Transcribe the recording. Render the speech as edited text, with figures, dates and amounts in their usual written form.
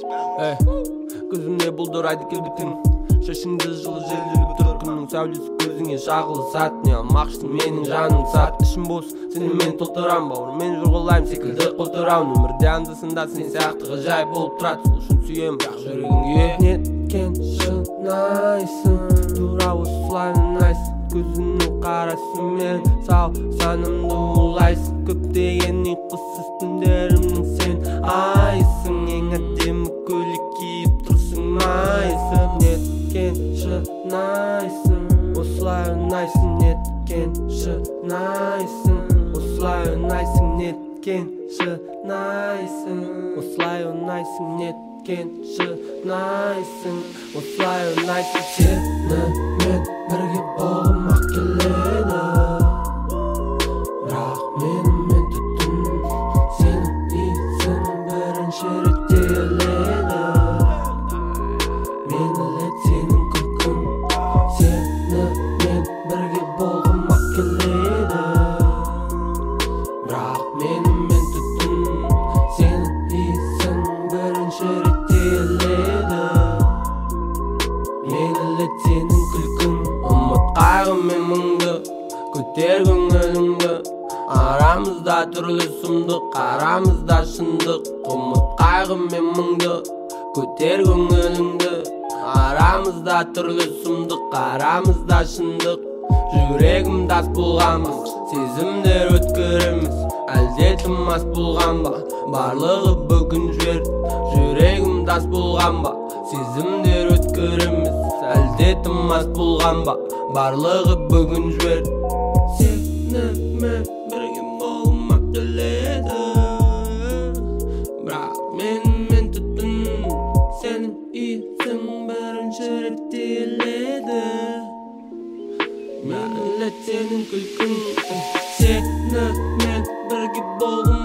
Көзімде бұлдырайды келбетің, шашыңды жылы желдіріп тұр күннің сәулесі көзіңе шағылы сат. Не алмақшысың менің жаным сат. Ішім бос, сені мен толтырам, бауырмен жұрғылайым секілді қолтырам. Өмірде анда-санда сен сияқты ғажайып болып тұрады, сол үшін сүйем, бірақ жүрегіңе неткен шынайсың, тура осылай ұнайсың. Көзіңнің қарасымен сау санымды улайсың. Көптеген ұйқысыз түндерімнің сен айсың. Ең әдемі көйлек киіп тұрсың майысып. Неткен шынайсың, осылай ұнайсың. Неткен шынайсың, осылай ұнайсың. Неткен шынайсың, осылай ұнайсың. Неткен шынайсың, осылай ұнайсың. Сенімен бірге болмақ келеді, бірақ менімен түтін сенің исің бірінші рет естіледі. Мені сенің күлкің сенімен бірге болмақ келеді, бірақ менімен түтін сенің исің бірінші рет естіледі. Мені сенің күлкің ұмыт қайғы мен мұңды, көтер көңіліңді. Арамызда түрлі сұмдық, арамызда шындық. Ұмыт қайғы мен мұңды, көтер көңіліңді. Арамызда түрлі сұмдық, арамызда шындық. Жүрегім тас болған ба, сезімдер өткір емес, әлде тым мас болған ба, барлығы бүгін жібер. Жүрегім тас болған ба, сезімдер өткір емес, әлде тым мас болған ба, барлығы бүгін жібер. Сенімен бірге болмақ келеді, бірақ менімен түтін сенің исің бірінші рет естіледі. Мені сенің күлкің сенімен бірге болмақ